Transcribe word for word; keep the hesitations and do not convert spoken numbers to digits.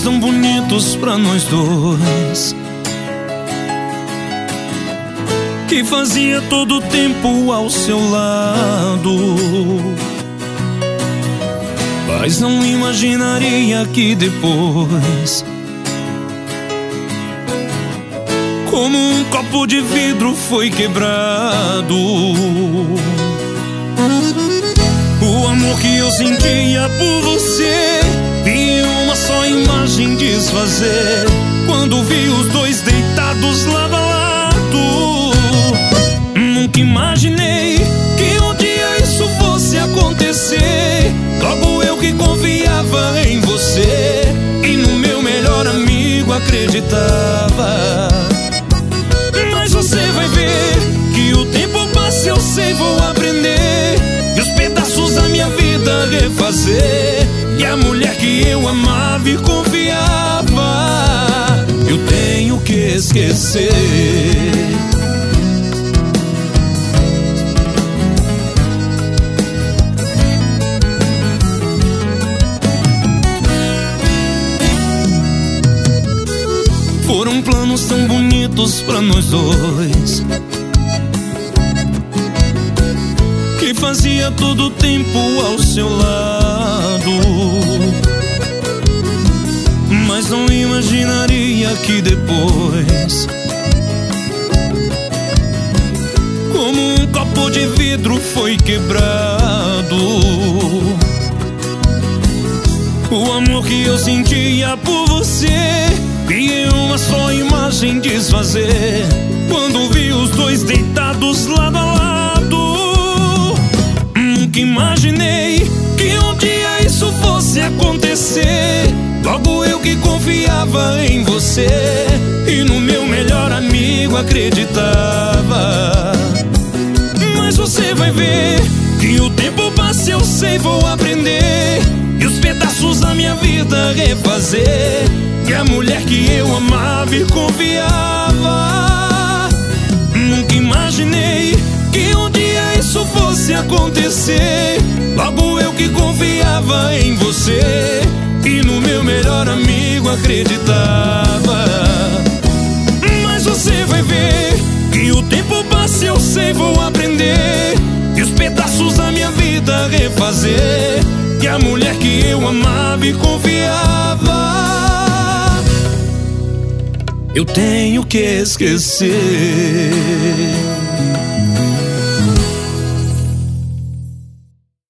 tão bonitos pra nós dois, que fazia todo o tempo ao seu lado. Mas não imaginaria que depois, como um copo de vidro foi quebrado, o amor que eu sentia por você vi uma só imagem desfazer, quando vi os dois deitados lado a lado. Nunca imaginei que um dia isso fosse acontecer. Logo eu que confiava em você e no meu melhor amigo acreditava. Mas você vai ver que o tempo passa, eu sei, vou aprender e os pedaços da minha vida refazer. E a mulher que eu amava e confiava, eu tenho que esquecer. Foram planos tão bonitos pra nós dois, que fazia todo o tempo ao seu lado. Mas não imaginaria que depois, como um copo de vidro foi quebrado, o amor que eu sentia por você vi uma só imagem desfazer, quando vi os dois deitados lado a lado. Nunca imaginei que um dia isso fosse acontecer. Logo eu que confiava em você e no meu melhor amigo acreditava. Mas você vai ver que o tempo passa, eu sei, vou aprender e os pedaços da minha vida refazer. E a mulher que eu amava e confiava, nunca imaginei que um dia isso fosse acontecer. Logo eu que confiava em você e no meu melhor amigo acreditava. Mas você vai ver que o tempo passa, eu sei, vou aprender e os pedaços da minha vida refazer. E a mulher que eu amava e confiava, eu tenho que esquecer.